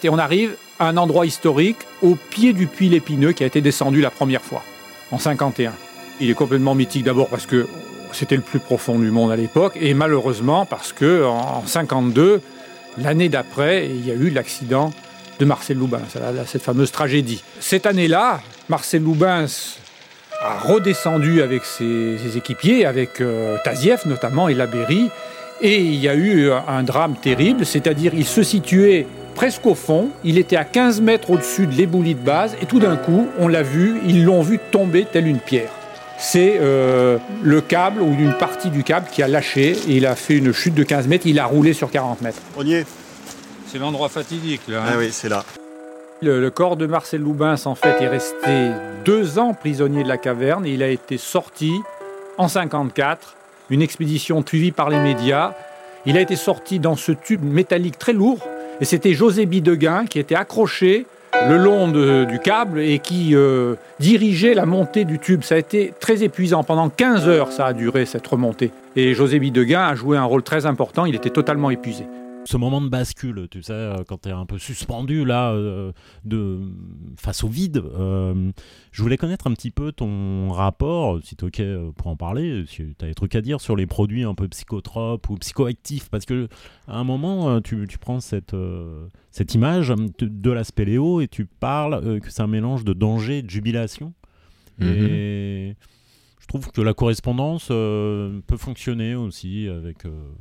Et on arrive à un endroit historique, au pied du puits L'Épineux, qui a été descendu la première fois, en 51. Il est complètement mythique d'abord parce que c'était le plus profond du monde à l'époque, et malheureusement parce qu'en 52, l'année d'après, il y a eu l'accident de Marcel Loubens, cette fameuse tragédie. Cette année-là, Marcel Loubens a redescendu avec ses équipiers, avec Tazieff notamment et Labeyrie, et il y a eu un drame terrible, c'est-à-dire il se situait presque au fond, il était à 15 mètres au-dessus de l'éboulis de base, et tout d'un coup, ils l'ont vu tomber telle une pierre. C'est le câble ou une partie du câble qui a lâché, et il a fait une chute de 15 mètres, il a roulé sur 40 mètres. On y est. C'est l'endroit fatidique, là. Ah oui, c'est là. Le corps de Marcel Loubens, en fait, est resté 2 ans prisonnier de la caverne, et il a été sorti en 54, une expédition suivie par les médias. Il a été sorti dans ce tube métallique très lourd, et c'était José Bidegain qui était accroché le long du câble et qui dirigeait la montée du tube. Ça a été très épuisant. Pendant 15 heures, ça a duré, cette remontée. Et José Bidegain a joué un rôle très important. Il était totalement épuisé. Ce moment de bascule, tu sais, quand tu es un peu suspendu là, face au vide, je voulais connaître un petit peu ton rapport, si tu es OK pour en parler, si tu as des trucs à dire sur les produits un peu psychotropes ou psychoactifs, parce qu'à un moment, tu prends cette image de la spéléo et tu parles que c'est un mélange de danger et de jubilation. Et je trouve que la correspondance peut fonctionner aussi avec...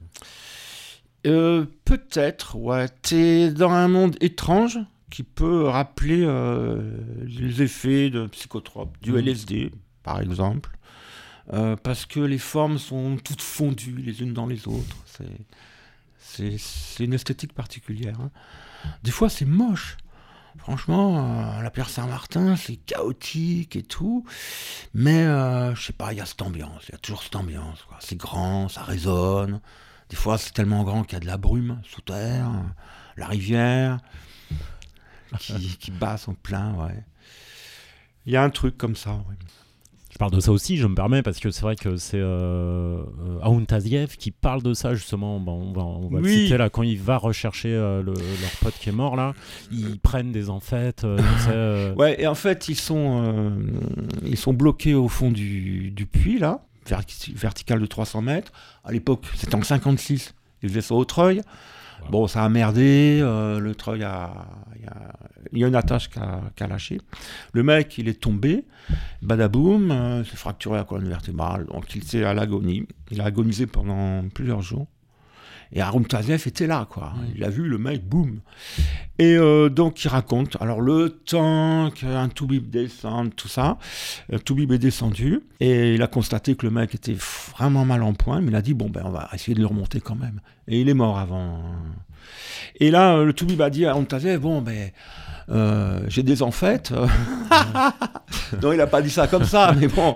Peut-être, ouais. T'es dans un monde étrange qui peut rappeler les effets de psychotropes, du LSD, par exemple, parce que les formes sont toutes fondues les unes dans les autres. C'est une esthétique particulière. Hein. Des fois, c'est moche. Franchement, la Pierre Saint-Martin, c'est chaotique et tout, mais je sais pas, il y a cette ambiance, il y a toujours cette ambiance, quoi. C'est grand, ça résonne. Des fois, c'est tellement grand qu'il y a de la brume sous terre, la rivière qui bat son plein, ouais. Il y a un truc comme ça, ouais. Je parle de ça aussi, je me permets, parce que c'est vrai que c'est Aoun Tazieff qui parle de ça, justement. Bon, on va le citer là, quand il va rechercher leur pote qui est mort, là, ils prennent des amphètes. Ouais, et en fait, ils sont bloqués au fond du puits, là. Verticale de 300 mètres. À l'époque, c'était en 56. Ils faisaient ça au treuil. Wow. Bon, ça a merdé. Le treuil il y a une attache qui a lâché. Le mec, il est tombé. Badaboum, s'est fracturé la colonne vertébrale. Donc, il était à l'agonie. Il a agonisé pendant plusieurs jours. Et Aoun Tazieff était là, quoi. Il a vu le mec, boum. Et donc, il raconte. Alors, le temps qu'un Toubib descende, tout ça, Toubib est descendu. Et il a constaté que le mec était vraiment mal en point. Mais il a dit, bon, ben, on va essayer de le remonter quand même. Et il est mort avant. Et là, le Toubib a dit à Aoun Tazieff, bon, ben... j'ai des amphètes. Non, il n'a pas dit ça comme ça, mais bon,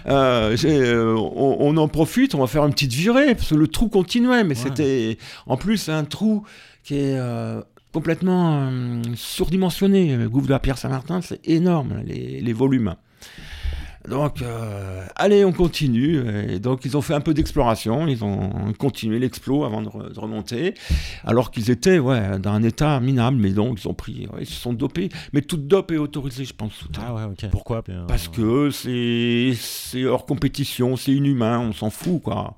on en profite, on va faire une petite virée, parce que le trou continuait, mais c'était en plus un trou qui est complètement surdimensionné. Le gouffre de la Pierre Saint-Martin, c'est énorme, les volumes. Donc, allez, on continue. Et donc, ils ont fait un peu d'exploration. Ils ont continué l'explo avant de remonter, alors qu'ils étaient dans un état minable. Mais donc, ils se sont dopés. Mais toute dope est autorisée, je pense. Ah ouais, ok. Pourquoi ? Parce que c'est hors compétition, c'est inhumain, on s'en fout, quoi.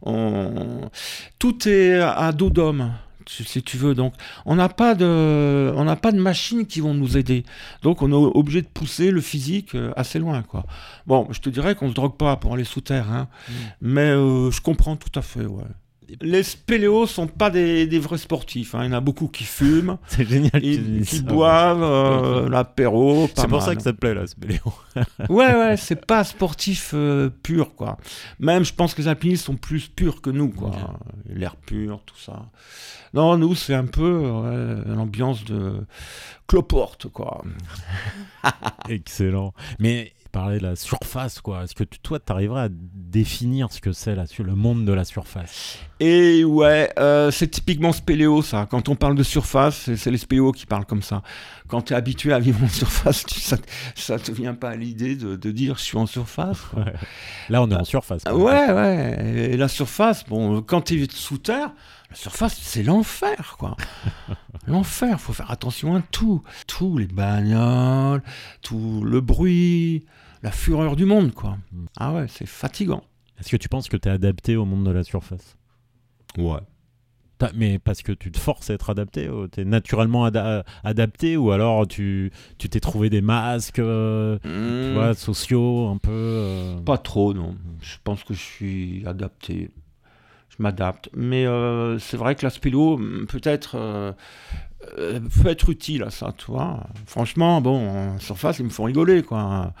Tout est à dos d'homme, si tu veux. Donc, on n'a pas de machines qui vont nous aider. Donc, on est obligé de pousser le physique assez loin, quoi. Bon, je te dirais qu'on se drogue pas pour aller sous terre, hein. Mais je comprends tout à fait, ouais. Les spéléos sont pas des vrais sportifs, hein. Il y en a beaucoup qui fument. C'est génial. Qui boivent l'apéro. C'est pour ça que ça te plaît, la spéléo. Ouais, c'est pas sportif pur, quoi. Même, je pense que les alpinistes sont plus purs que nous, quoi. Okay. L'air pur, tout ça. Non, nous, c'est un peu l'ambiance de cloporte, quoi. Excellent. Mais parler de la surface, quoi. Est-ce que toi, tu arriverais à définir ce que c'est là, sur le monde de la surface ? Et ouais, c'est typiquement spéléo, ça. Quand on parle de surface, c'est les spéléos qui parlent comme ça. Quand tu es habitué à vivre en surface, ça te vient pas à l'idée de dire je suis en surface. Là, on est en surface. Ouais. Et la surface, bon, quand tu es sous terre, La surface, c'est l'enfer, quoi. L'enfer, faut faire attention à tout. Tous les bagnoles, tout le bruit, la fureur du monde, quoi. Ah ouais, c'est fatigant. Est-ce que tu penses que tu es adapté au monde de la surface ? Ouais. Mais parce que tu te forces à être adapté, tu es naturellement adapté, ou alors tu t'es trouvé des masques tu vois, sociaux un peu Pas trop, non. Je pense que je suis adapté. Je m'adapte. Mais c'est vrai que la spélo, peut-être, peut être utile à ça, tu vois. Franchement, bon, en surface, ils me font rigoler, quoi.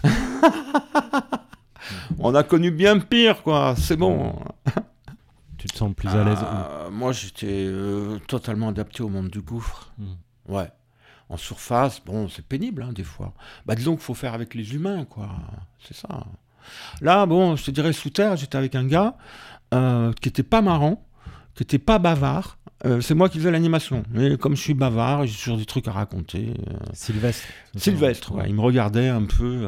On a connu bien pire, quoi. C'est bon. Tu te sens plus à l'aise Moi, j'étais totalement adapté au monde du gouffre. Ouais. En surface, bon, c'est pénible, hein, des fois. Bah, disons qu'il faut faire avec les humains, quoi. C'est ça. Là, bon, je te dirais, sous terre, j'étais avec un gars qui était pas marrant, qui était pas bavard. C'est moi qui faisais l'animation. Mais comme je suis bavard, j'ai toujours des trucs à raconter. Sylvestre, ouais. Il me regardait un peu.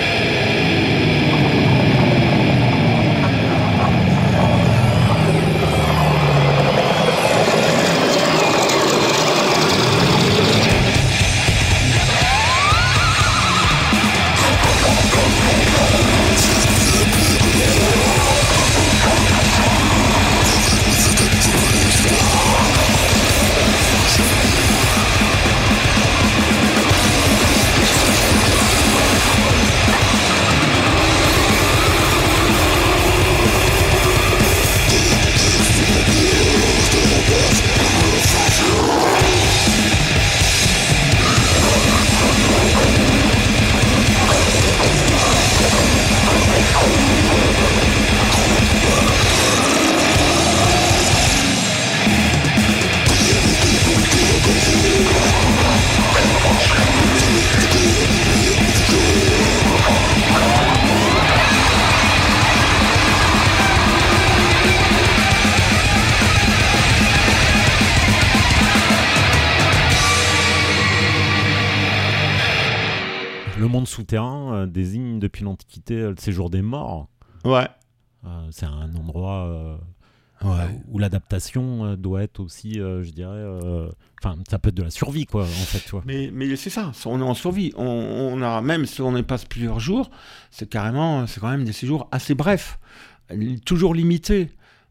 Le monde souterrain désigne depuis l'Antiquité le séjour des morts. Ouais. C'est un endroit Ouais. où l'adaptation doit être aussi, je dirais... Enfin, ça peut être de la survie, quoi, en fait, tu vois. Mais c'est ça, on est en survie. On a, même si on y passe plusieurs jours, c'est quand même des séjours assez brefs, toujours limités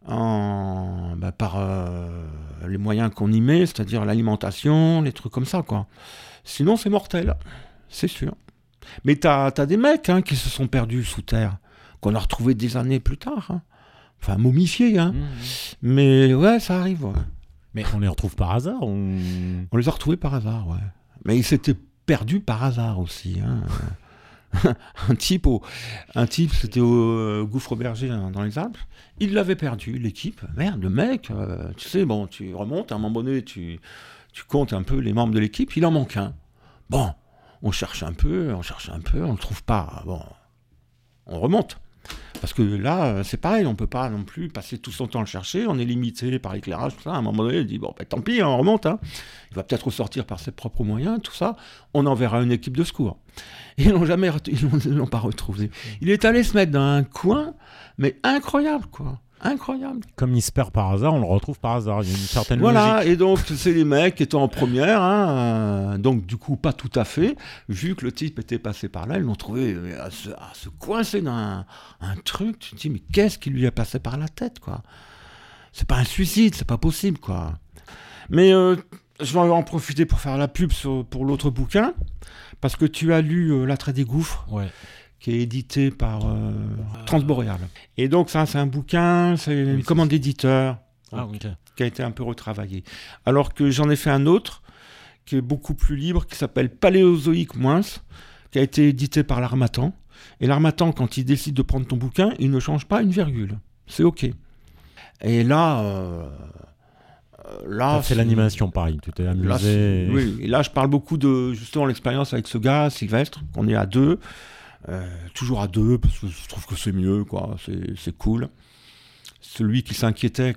par les moyens qu'on y met, c'est-à-dire l'alimentation, les trucs comme ça, quoi. Sinon, c'est mortel, c'est sûr. Mais t'as des mecs qui se sont perdus sous terre, qu'on a retrouvés des années plus tard. Enfin, momifiés. Mais ouais, ça arrive, ouais. Mais on les retrouve par hasard On les a retrouvés par hasard, ouais. Mais ils s'étaient perdus par hasard aussi. Un type, c'était au Gouffre Berger dans les Alpes. Il l'avait perdu, l'équipe. Merde, le mec, tu sais, bon, tu remontes, à un moment donné, tu comptes un peu les membres de l'équipe, il en manque un. Bon, on cherche un peu, on le trouve pas. Bon, on remonte. Parce que là, c'est pareil, on peut pas non plus passer tout son temps à le chercher, on est limité par l'éclairage, tout ça. À un moment donné, il dit, bon, tant pis, on remonte. Il va peut-être ressortir par ses propres moyens, tout ça. On enverra une équipe de secours. Ils l'ont pas retrouvé. Il est allé se mettre dans un coin, mais incroyable, quoi. Incroyable. Comme il se perd par hasard, on le retrouve par hasard. Il y a une certaine voilà, logique. Et donc c'est les mecs qui étaient en première, donc du coup pas tout à fait. Vu que le type était passé par là, ils l'ont trouvé à se coincer dans un truc. Tu te dis, mais qu'est-ce qui lui est passé par la tête, quoi? C'est pas un suicide, c'est pas possible, quoi. Mais je vais en profiter pour faire la pub pour l'autre bouquin, parce que tu as lu L'attrait des gouffres. Ouais. Qui est édité par Transboréal. Et donc ça, c'est un bouquin, c'est une commande d'éditeur qui a été un peu retravaillé. Alors que j'en ai fait un autre, qui est beaucoup plus libre, qui s'appelle Paléozoïque moins, qui a été édité par l'Harmattan. Et l'Harmattan, quand il décide de prendre ton bouquin, il ne change pas une virgule. C'est OK. Et là... T'as fait l'animation, pareil, tu t'es amusé. Oui, et là, je parle beaucoup de, justement, l'expérience avec ce gars, Sylvestre, qu'on est à deux. Toujours à deux, parce que je trouve que c'est mieux, quoi. C'est cool. Celui qui s'inquiétait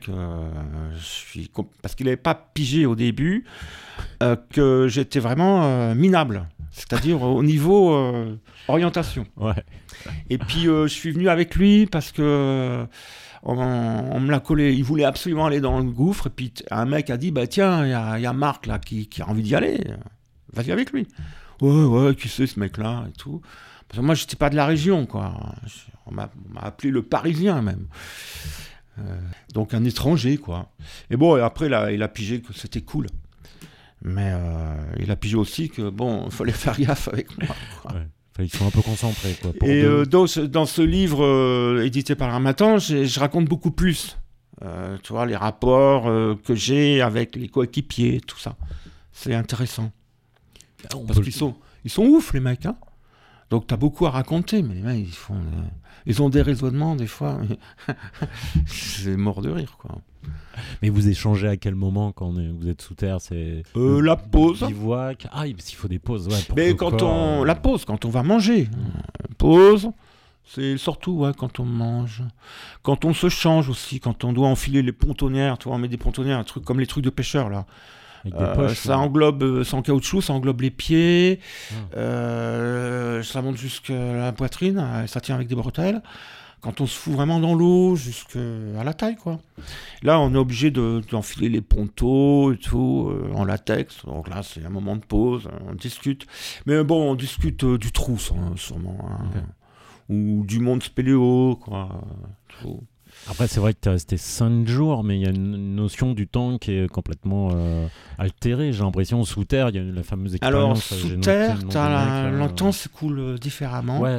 parce qu'il n'avait pas pigé au début que j'étais vraiment minable, c'est-à-dire au niveau orientation. Ouais. Et puis je suis venu avec lui parce que on me l'a collé. Il voulait absolument aller dans le gouffre. Et puis un mec a dit, bah tiens, il y a Marc là qui a envie d'y aller. Vas-y avec lui. Ouais, qui c'est ce mec-là et tout. Parce que moi, j'étais pas de la région, quoi. On m'a appelé le Parisien même. Donc un étranger, quoi. Et bon, et après, il a pigé que c'était cool. Mais il a pigé aussi que, bon, il fallait faire gaffe avec moi, quoi. Ouais. Enfin, ils sont un peu concentrés, quoi. Et dans ce livre édité par Harmattan, je raconte beaucoup plus. Tu vois, les rapports que j'ai avec les coéquipiers, tout ça. C'est intéressant. Parce qu'ils sont ouf, les mecs, hein. Donc t'as beaucoup à raconter, mais les mecs, ils ont des raisonnements, des fois. C'est mort de rire, quoi. Mais vous échangez à quel moment quand vous êtes sous terre? C'est la pause. Bivouac. Ah, parce qu'il faut des pauses. Ouais, mais la pause, quand on va manger. Pause, c'est surtout quand on mange. Quand on se change aussi, quand on doit enfiler les pontonnières. Tu vois, on met des pontonnières, un truc comme les trucs de pêcheurs, là. Avec des poches, ça englobe, c'est en caoutchouc, ça englobe les pieds, ça monte jusqu'à la poitrine, ça tient avec des bretelles. Quand on se fout vraiment dans l'eau, jusqu'à la taille, quoi. Là, on est obligé d'enfiler les pontos et tout, en latex. Donc là, c'est un moment de pause, on discute. Mais bon, on discute du trou, sûrement. Hein. Okay. Ou du monde spéléo, quoi. Tout. Après, c'est vrai que tu es resté 5 jours, mais il y a une notion du temps qui est complètement altérée. J'ai l'impression, sous terre, il y a la fameuse expérience. Alors, sous terre, le temps s'écoule différemment. Ouais.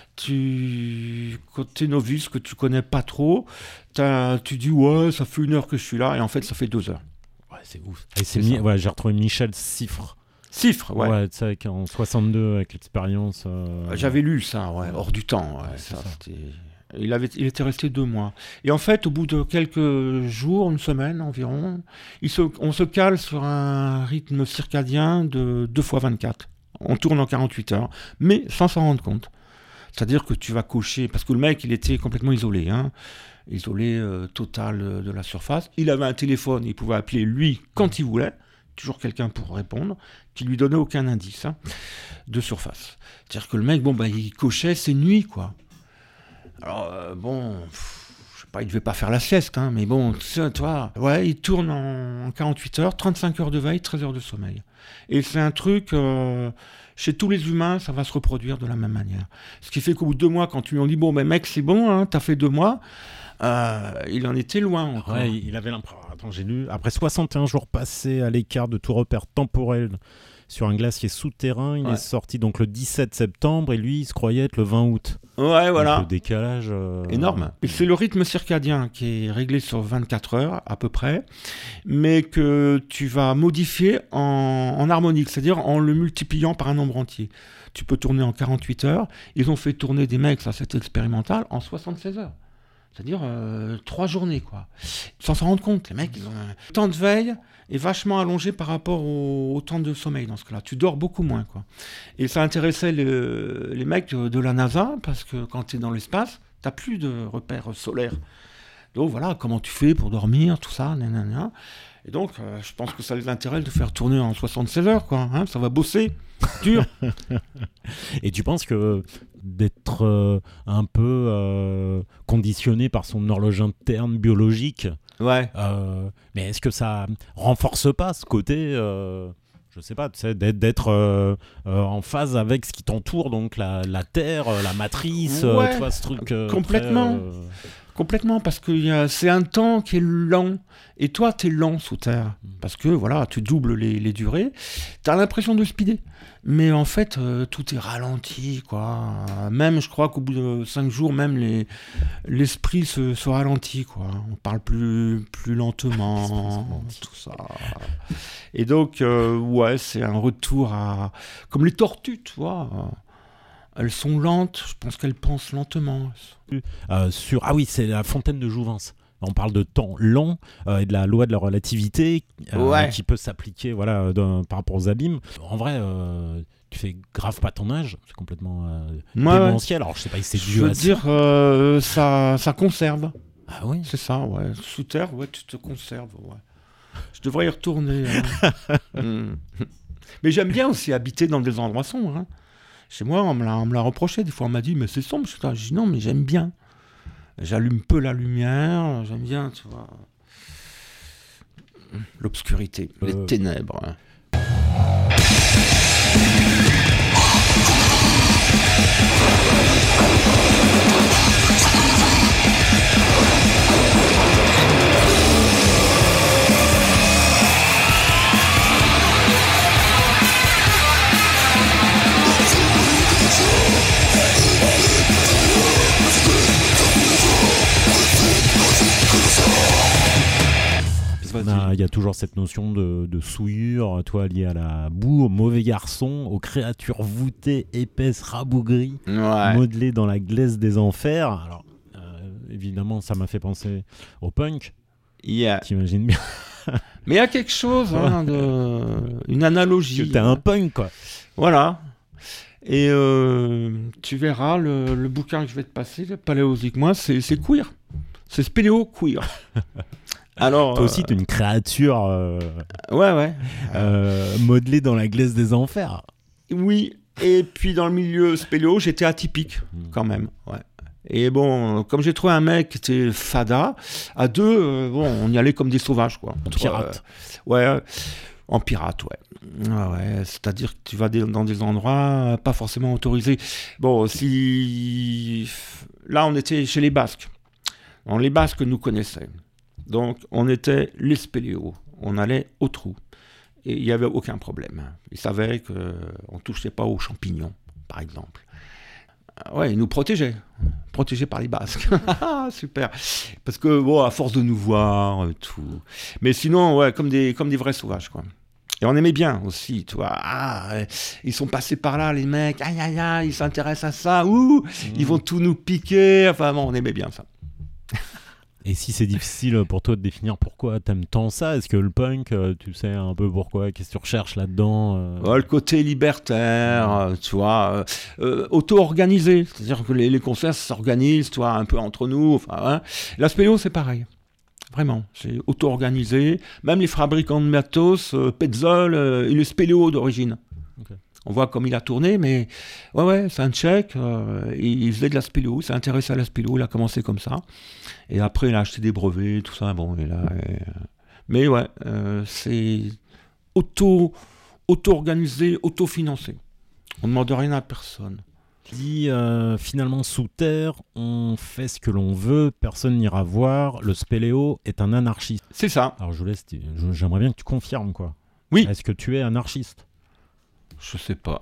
Quand tu es novice, que tu connais pas trop, tu dis, ouais, ça fait 1 heure que je suis là, et en fait, ça fait 2 heures. Ouais, c'est ouf. Et j'ai retrouvé Michel Siffre. Ouais. Ouais, tu sais, en 62, avec l'expérience. J'avais lu ça, ouais, hors du temps. Ouais, ça. C'était... Il était resté 2 mois. Et en fait, au bout de quelques jours, 1 semaine environ, on se cale sur un rythme circadien de 2 fois 24. On tourne en 48 heures, mais sans s'en rendre compte. C'est-à-dire que tu vas cocher, parce que le mec, il était complètement isolé, hein, isolé total de la surface. Il avait un téléphone, il pouvait appeler lui quand il voulait, toujours quelqu'un pour répondre, qui lui donnait aucun indice de surface. C'est-à-dire que le mec, il cochait ses nuits, quoi. Alors, je sais pas, il devait pas faire la sieste, hein, mais bon, tu vois, ouais, il tourne en 48 heures, 35 heures de veille, 13 heures de sommeil. Et c'est un truc, chez tous les humains, ça va se reproduire de la même manière. Ce qui fait qu'au bout de 2 mois, quand tu lui en dis, bon, mais mec, c'est bon, hein, t'as fait 2 mois, il en était loin encore. Ouais, il avait l'impression, attends, j'ai lu, après 61 jours passés à l'écart de tout repère temporel sur un glacier souterrain, il est sorti donc le 17 septembre et lui, il se croyait être le 20 août. Ouais, voilà. Donc, le décalage... énorme. Et c'est le rythme circadien qui est réglé sur 24 heures à peu près, mais que tu vas modifier en harmonique, c'est-à-dire en le multipliant par un nombre entier. Tu peux tourner en 48 heures. Ils ont fait tourner des mecs, ça c'était expérimental, en 76 heures. C'est-à-dire 3 journées, quoi. Sans s'en rendre compte, les mecs, ils ont un temps de veille est vachement allongé par rapport au temps de sommeil dans ce cas-là. Tu dors beaucoup moins, quoi. Et ça intéressait les mecs de la NASA, parce que quand tu es dans l'espace, tu n'as plus de repères solaires. Donc voilà, comment tu fais pour dormir, tout ça, nanana. Et donc, je pense que ça les intéresse de faire tourner en 76 heures, quoi. Hein, ça va bosser, dur. Et tu penses que d'être un peu conditionné par son horloge interne biologique, ouais. Mais est-ce que ça renforce pas ce côté, je sais pas, tu sais, d'être en phase avec ce qui t'entoure, donc la Terre, la matrice, ouais, tu vois, ce truc complètement. Complètement, parce que c'est un temps qui est lent. Et toi, tu es lent sous terre. Parce que, voilà, tu doubles les durées. Tu as l'impression de speeder. Mais en fait, tout est ralenti, quoi. Même, je crois qu'au bout de 5 jours, même l'esprit se ralentit, quoi. On parle plus lentement, tout ça. Et donc, ouais, c'est un retour à... Comme les tortues, tu vois. Elles sont lentes, je pense qu'elles pensent lentement. Ah oui, c'est la fontaine de Jouvence. On parle de temps lent et de la loi de la relativité qui peut s'appliquer par rapport aux abîmes. En vrai, tu fais grave pas ton âge, c'est complètement démentiel. Alors je sais pas si c'est dû à ça. Je veux dire, ça conserve. Ah oui. C'est ça, ouais. Sous terre, ouais, tu te conserves, ouais. Je devrais y retourner. Mais j'aime bien aussi habiter dans des endroits sombres. Hein. Chez moi, on me l'a reproché. Des fois, on m'a dit, mais c'est sombre. Je dis, non, mais j'aime bien. J'allume peu la lumière, j'aime bien, tu vois, l'obscurité, les ténèbres. Il y a toujours cette notion de souillure, toi, liée à la boue, au mauvais garçon, aux créatures voûtées, épaisses, rabougries, modelées dans la glaise des enfers. Alors, évidemment, ça m'a fait penser au punk. T'imagines bien. Mais il y a quelque chose, une analogie. T'es un punk, quoi. Voilà. Et tu verras, le bouquin que je vais te passer, le Paléozoïque, moi, c'est queer. C'est spéléo queer. Alors, toi aussi, t'es une créature modelée dans la glace des enfers. Oui, et puis dans le milieu spéléo, j'étais atypique quand même. Ouais. Et bon, comme j'ai trouvé un mec qui était fada, à deux, on y allait comme des sauvages, quoi. En pirate. En pirate, ouais. Ouais, c'est-à-dire que tu vas dans des endroits pas forcément autorisés. Bon, là, on était chez les Basques. Alors, les Basques nous connaissaient. Donc, on était les spéléos. On allait au trou. Et il n'y avait aucun problème. Ils savaient qu'on ne touchait pas aux champignons, par exemple. Ouais, ils nous protégeaient. Protégés par les Basques. Super. Parce que, bon, à force de nous voir, tout. Mais sinon, ouais, comme des vrais sauvages, quoi. Et on aimait bien aussi, tu vois. Ils sont passés par là, les mecs. Aïe, aïe, aïe, ils s'intéressent à ça. Ils vont tout nous piquer. Enfin, bon, on aimait bien ça. Et si c'est difficile pour toi de définir pourquoi t'aimes tant ça, est-ce que le punk, tu sais un peu pourquoi, qu'est-ce que tu recherches là-dedans Le côté libertaire, tu vois, auto-organisé, c'est-à-dire que les concerts s'organisent, tu vois, un peu entre nous. Enfin, la spéléo, c'est pareil, vraiment, c'est auto-organisé. Même les fabricants de matos, Petzl, il est spéléo d'origine. Okay. On voit comme il a tourné, mais ouais, c'est un Tchèque, il faisait de la spéléo, il s'est intéressé à la spéléo, il a commencé comme ça. Et après, il a acheté des brevets, tout ça. Bon, mais ouais, c'est auto-organisé, auto-financé. On ne demande rien à personne. Dit finalement sous terre, on fait ce que l'on veut, personne n'ira voir. Le spéléo est un anarchiste. C'est ça. Alors j'aimerais bien que tu confirmes, quoi. Oui. Est-ce que tu es anarchiste ? Je sais pas.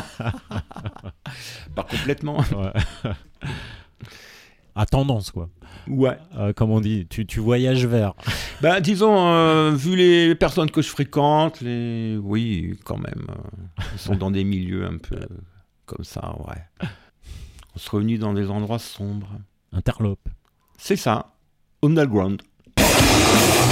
Pas complètement. Ouais. À tendance, quoi. Ouais. Comme on dit, tu voyages vers. Ben, disons, vu les personnes que je fréquente, oui, quand même. Ils sont dans des milieux un peu comme ça, ouais. On se réunit dans des endroits sombres. Interlope. C'est ça. Underground.